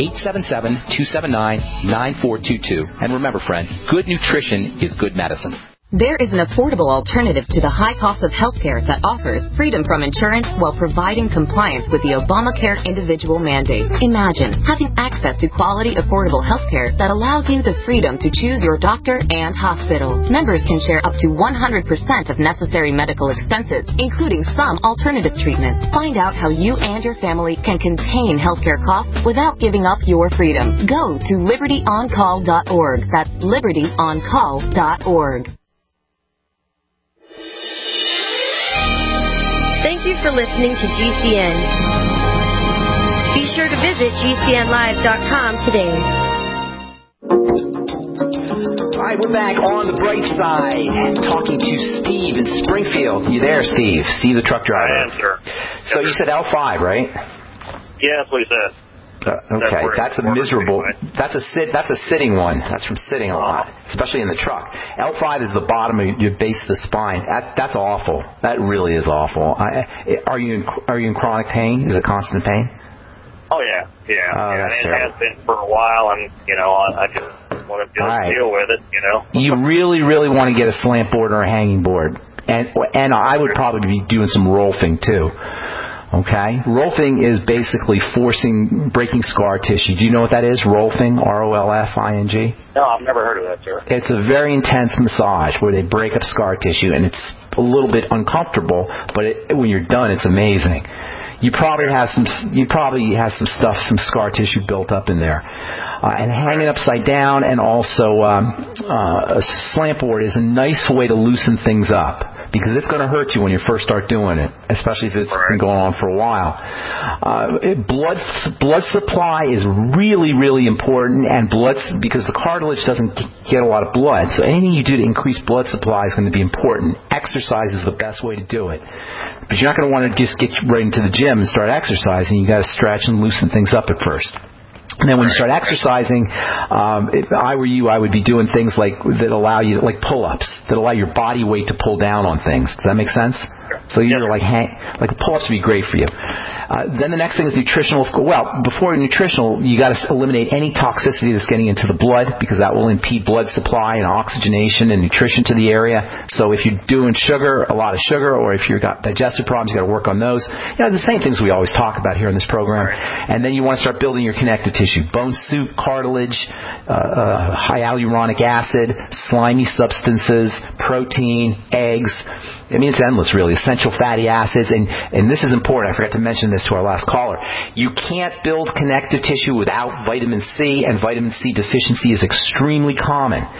877-279-9422. And remember, friends, good nutrition is good medicine.
There is an affordable alternative to the high cost of healthcare that offers freedom from insurance while providing compliance with the Obamacare individual mandate. Imagine having access to quality, affordable healthcare that allows you the freedom to choose your doctor and hospital. Members can share up to 100% of necessary medical expenses, including some alternative treatments. Find out how you and your family can contain healthcare costs without giving up your freedom. Go to libertyoncall.org. That's libertyoncall.org.
Thank you for listening to GCN. Be sure to visit GCNlive.com today.
All right, we're back on The Bright Side, talking to Steve in Springfield. You there, Steve? Steve, the truck driver.
I am, sir.
So you said L5, right?
Yeah, that's what he said.
Okay, that's a miserable. That's a sitting one. That's from sitting a lot, especially in the truck. L5 is the bottom of your base of the spine. That's awful. That really is awful. Are you in chronic pain? Is it constant pain?
Oh yeah.
Oh, that's
it
terrible.
has been for a while, and I just want to deal with it.
You really, really want to get a slant board or a hanging board, and I would probably be doing some rolfing too. Okay? Rolfing is basically breaking scar tissue. Do you know what that is? Rolfing, R-O-L-F-I-N-G?
No, I've never heard of that, sir.
It's a very intense massage where they break up scar tissue, and it's a little bit uncomfortable, but when you're done, it's amazing. You probably have some scar tissue built up in there. And hanging upside down and also a slant board is a nice way to loosen things up, because it's going to hurt you when you first start doing it, especially if it's been going on for a while. Blood supply is really, really important, and because the cartilage doesn't get a lot of blood, so anything you do to increase blood supply is going to be important. Exercise is the best way to do it, but you're not going to want to just get right into the gym and start exercising. You got to stretch and loosen things up at first. And then when you start exercising, if I were you, I would be doing things that allow you, like pull-ups, that allow your body weight to pull down on things. Does that make sense? So you're like pull-ups would be great for you. Then the next thing is nutritional. Well, before nutritional, you got to eliminate any toxicity that's getting into the blood, because that will impede blood supply and oxygenation and nutrition to the area. So if you're doing a lot of sugar, or if you've got digestive problems, you got to work on those. The same things we always talk about here in this program. And then you want to start building your connective tissue: bone suit, cartilage, hyaluronic acid, slimy substances, protein, eggs. I mean, it's endless, really. Essential fatty acids, and this is important. I forgot to mention this to our last caller. You can't build connective tissue without vitamin C, and vitamin C deficiency is extremely common.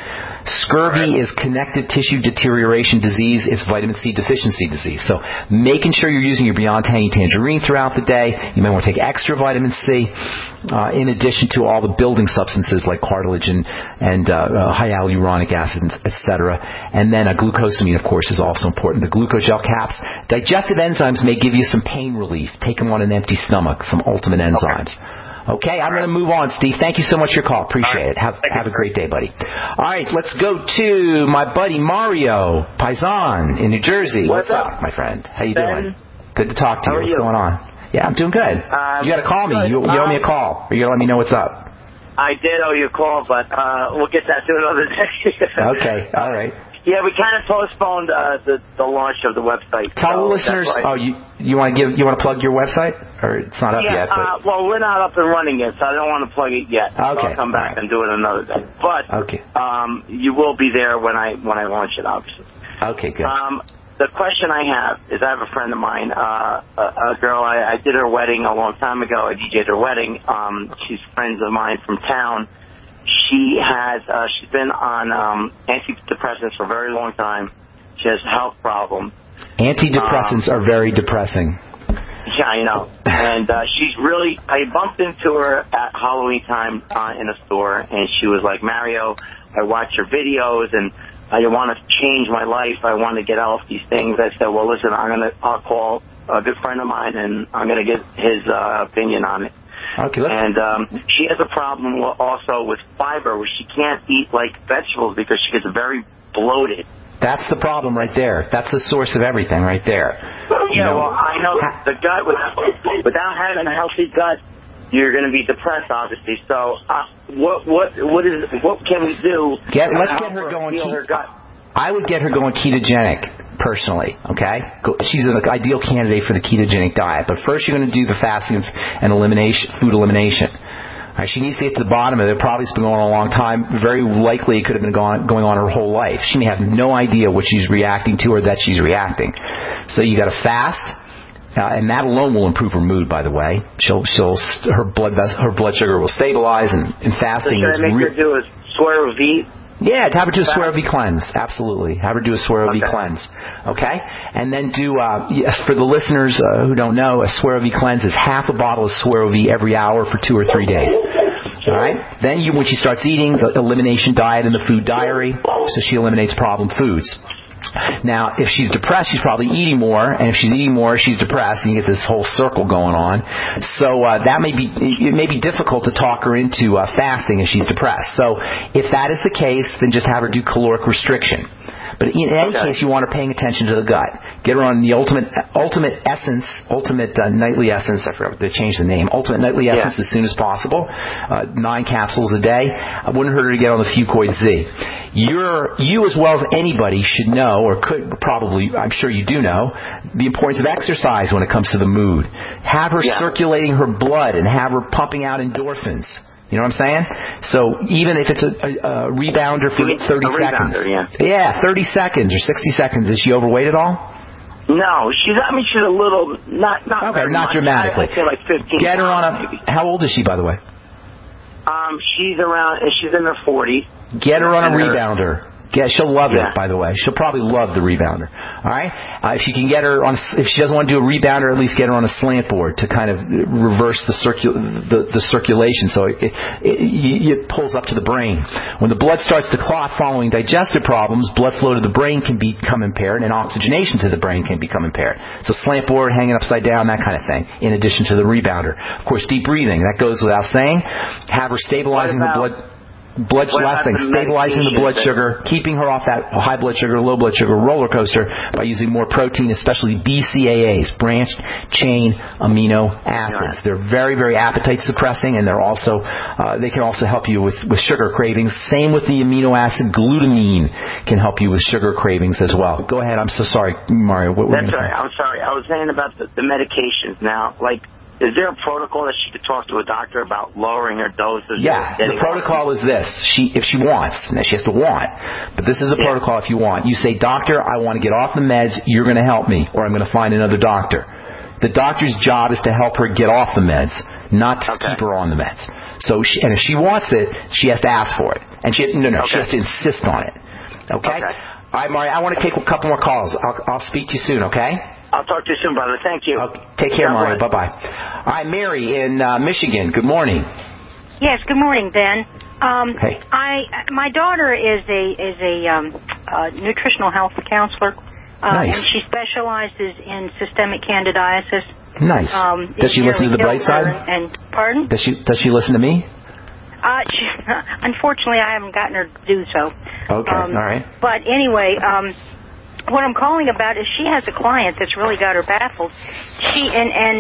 Scurvy is connective tissue deterioration disease. It's vitamin C deficiency disease. So making sure you're using your Beyond Tangy Tangerine throughout the day. You may want to take extra vitamin C in addition to all the building substances like cartilage and hyaluronic acid, etc. And then glucosamine, of course, is also important. The glucogel caps. Digestive enzymes may give you some pain relief. Take them on an empty stomach, some Ultimate enzymes. Okay, I'm going to move on, Steve. Thank you so much for your call. Appreciate it. Have a great day, buddy. All right, let's go to my buddy Mario Paisan in New Jersey. What's up, my friend? How you doing? Good to talk to you. What's going on? Yeah, I'm doing good. You got to call me. You owe me a call. Or you got to let me know what's up.
I did owe you a call, but we'll get that to another day.
Okay, all right.
Yeah, we kind of postponed the launch of the website.
Tell the listeners. Oh, you want to plug your website, or it's not up yet? But...
well, we're not up and running yet, so I don't want to plug it yet.
Okay.
So I'll come back and do it another day. But you will be there when I launch it, obviously.
Okay, good.
The question I have is, I have a friend of mine, a girl. I did her wedding a long time ago. I DJ'd her wedding. She's friends of mine from town. She's been on antidepressants for a very long time. She has a health problem.
Antidepressants are very depressing.
Yeah, I know. And I bumped into her at Halloween time in a store, and she was like, Mario, I watch your videos, and I want to change my life. I want to get off these things. I said, well, listen, I'll call a good friend of mine, and I'm going to get his opinion on it.
Okay,
and she has a problem also with fiber, where she can't eat like vegetables because she gets very bloated.
That's the problem right there. That's the source of everything right there.
Yeah, well, I know the gut, without having a healthy gut, you're going to be depressed, obviously. So what can we do?
Let's get her going. I would get her going ketogenic, personally, okay? She's an ideal candidate for the ketogenic diet. But first you're going to do the fasting and food elimination. All right, she needs to get to the bottom of it. Probably it's been going on a long time. Very likely it could have been going on her whole life. She may have no idea what she's reacting to or that she's reacting. So you got to fast. And that alone will improve her mood, by the way. Her blood sugar will stabilize, and fasting
so should I make her do a Swerve V?
Yeah, have her do a Swerve V cleanse. Absolutely. Have her do a Swerve V cleanse. Okay? And then do, for the listeners who don't know, a Swerve V cleanse is half a bottle of Swerve V every hour for 2 or 3 days. All right? Then when she starts eating, the elimination diet and the food diary, so she eliminates problem foods. Now, if she's depressed, she's probably eating more, and if she's eating more, she's depressed, and you get this whole circle going on. So it may be difficult to talk her into fasting if she's depressed. So if that is the case, then just have her do caloric restriction. But in any case, you want her paying attention to the gut. Get her on the Ultimate Nightly Essence. I forgot to change the name. Ultimate Nightly Essence as soon as possible. 9 capsules a day. I wouldn't hurt her to get on the Fucoid Z. You as well as anybody should know, or could probably, I'm sure you do know, the importance of exercise when it comes to the mood. Have her circulating her blood and have her pumping out endorphins. You know what I'm saying? So even if it's a rebounder for 30 seconds. Yeah, 30 seconds or 60 seconds. Is she overweight at all?
No, she's a little, not
okay, not dramatically.
I'd say like 15.
Get her on how old is she, by the way?
She's in her 40s.
Get her on a rebounder. She'll love it, by the way. She'll probably love the rebounder. All right? If you can get her on, if she doesn't want to do a rebounder, at least get her on a slant board to kind of reverse the circulation, so it pulls up to the brain. When the blood starts to clot following digestive problems, blood flow to the brain can become impaired, and oxygenation to the brain can become impaired. So slant board, hanging upside down, that kind of thing, in addition to the rebounder. Of course, deep breathing, that goes without saying. Have her stabilizing her stabilizing the blood sugar, keeping her off that high blood sugar, low blood sugar roller coaster by using more protein, especially BCAAs, branched chain amino acids. They're very, very appetite suppressing, and they're also they can also help you with sugar cravings. Same with the amino acid glutamine can help you with sugar cravings as well. Go ahead. I'm so sorry, Mario. What were you saying?
I'm sorry. I was saying about the medications now, like. Is there a protocol that she could talk to a doctor about lowering her doses?
Yeah, the protocol is this. If she wants, now she has to want, but this is the protocol if you want. You say, doctor, I want to get off the meds, you're going to help me, or I'm going to find another doctor. The doctor's job is to help her get off the meds, not to keep her on the meds. So, and if she wants it, she has to ask for it. And she has to insist on it. Okay? All right, Mari, I want to take a couple more calls. I'll speak to you soon, okay?
I'll talk to you soon, brother. Thank you.
Okay. Take care, Mari. Bye-bye. All right, Mary in Michigan. Good morning.
Yes, good morning, Ben.
Hey.
My daughter is a nutritional health counselor.
Nice.
And she specializes in systemic candidiasis.
Nice. Does she listen to the bright side?
And pardon?
Does she listen to me?
Unfortunately, I haven't gotten her to do so.
Okay. All right.
But anyway, what I'm calling about is she has a client that's really got her baffled. She's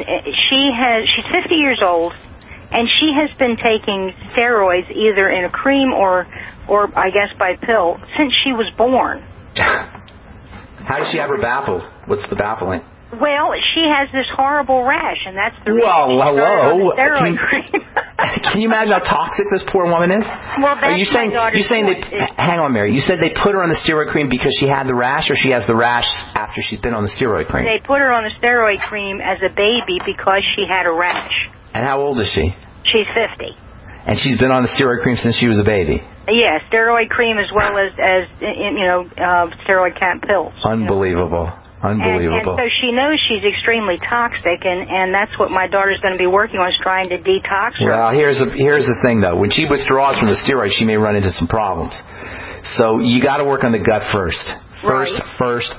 50 years old, and she has been taking steroids either in a cream or I guess by pill since she was born.
How does she have her baffled? What's the baffling?
Well, she has this horrible rash, and that's the reason
Well, hello.
steroid cream.
Can you imagine how toxic this poor woman is?
Well, that's
you saying hang on, Mary. You said they put her on the steroid cream because she had the rash, or she has the rash after she's been on the steroid cream?
They put her on the steroid cream as a baby because she had a rash.
And how old is she?
She's 50. And
she's been on the steroid cream since she was a baby?
Yeah, steroid cream as well as steroid cap pills.
Unbelievable. Unbelievable.
And so she knows she's extremely toxic, and that's what my daughter's going to be working on, is trying to detox her.
Well, here's the thing, though. When she withdraws from the steroids, she may run into some problems. So you got to work on the gut first. First.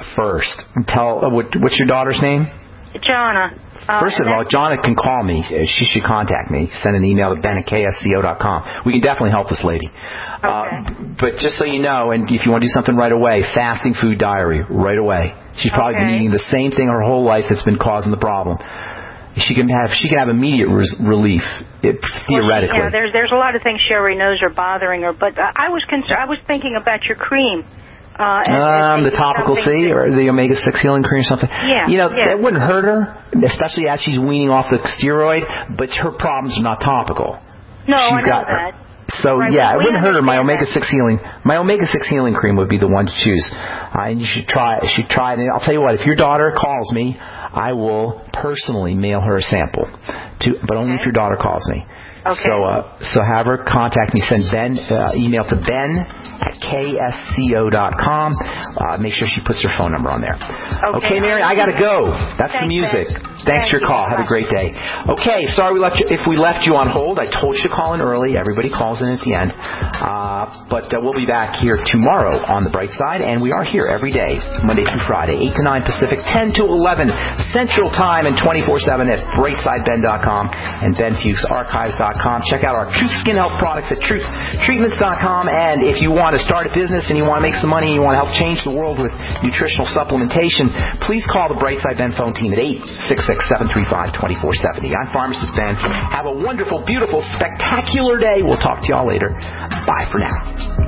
What's your daughter's name?
Jonna.
First of all, Jonna can call me. She should contact me. Send an email to ben@ksco.com. We can definitely help this lady. But just so you know, and if you want to do something right away, fasting food diary right away. She's probably been eating the same thing her whole life that's been causing the problem. She can have immediate relief, theoretically.
Well, there's a lot of things she already knows are bothering her. But I was thinking about your cream.
The topical C or the omega-6 healing cream or something.
Yeah.
That wouldn't hurt her, especially as she's weaning off the steroid, but her problems are not topical.
No, I know that.
So, it wouldn't hurt her. My omega-6 healing cream would be the one to choose. And you should try it. And I'll tell you what, if your daughter calls me, I will personally mail her a sample, but only if your daughter calls me.
Okay.
So have her contact me. Send email to ben@ksco.com. Make sure she puts her phone number on there. Okay, Mary, I got to go. That's the music. Thanks for your call. Have a great day. Okay, sorry if we left you on hold. I told you to call in early. Everybody calls in at the end. But we'll be back here tomorrow on The Bright Side, and we are here every day, Monday through Friday, 8 to 9 Pacific, 10 to 11 Central Time, and 24/7 at brightsideben.com and benfuchsarchives.com. Check out our Truth Skin Health products at truthtreatments.com. And if you want to start a business and you want to make some money and you want to help change the world with nutritional supplementation, please call the Brightside Ben phone team at 866-735-2470. I'm Pharmacist Ben. Have a wonderful, beautiful, spectacular day. We'll talk to y'all later. Bye for now.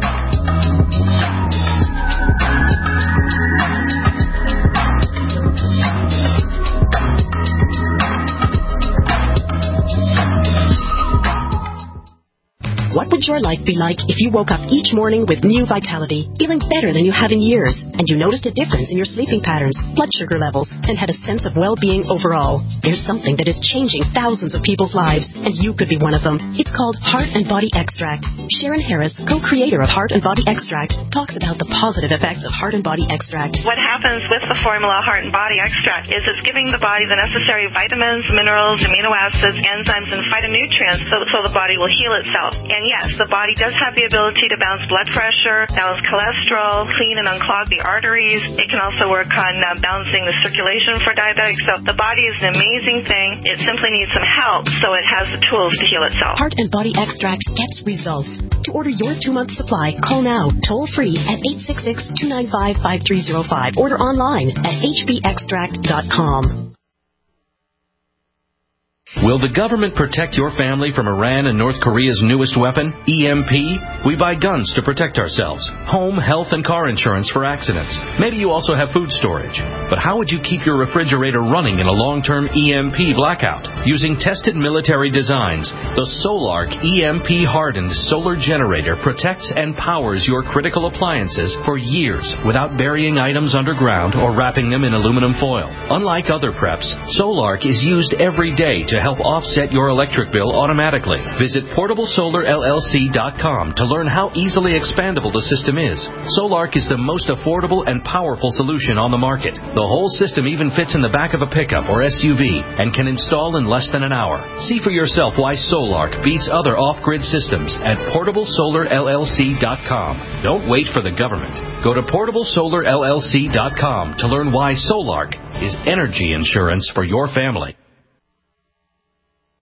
What would your life be like if you woke up each morning with new vitality, feeling better than you have in years, and you noticed a difference in your sleeping patterns, blood sugar levels, and had a sense of well-being overall? There's something that is changing thousands of people's lives, and you could be one of them. It's called Heart and Body Extract. Sharon Harris, co-creator of Heart and Body Extract, talks about the positive effects of Heart and Body Extract.
What happens with the formula Heart and Body Extract is it's giving the body the necessary vitamins, minerals, amino acids, enzymes, and phytonutrients so the body will heal itself. And yes, the body does have the ability to balance blood pressure, balance cholesterol, clean and unclog the arteries. It can also work on balancing the circulation for diabetics. So the body is an amazing thing. It simply needs some help, so it has the tools to heal itself.
Heart and Body Extract gets results. To order your 2-month supply, call now, toll free at 866-295-5305. Order online at hbextract.com.
Will the government protect your family from Iran and North Korea's newest weapon, EMP? We buy guns to protect ourselves, home, health, and car insurance for accidents. Maybe you also have food storage. But how would you keep your refrigerator running in a long-term EMP blackout? Using tested military designs, the Solark EMP-hardened solar generator protects and powers your critical appliances for years without burying items underground or wrapping them in aluminum foil. Unlike other preps, Solark is used every day to help help offset your electric bill automatically. Visit PortableSolarLLC.com to learn how easily expandable the system is. Solark is the most affordable and powerful solution on the market. The whole system even fits in the back of a pickup or SUV and can install in less than an hour. See for yourself why Solark beats other off-grid systems at PortableSolarLLC.com. Don't wait for the government. Go to PortableSolarLLC.com to learn why Solark is energy insurance for your family.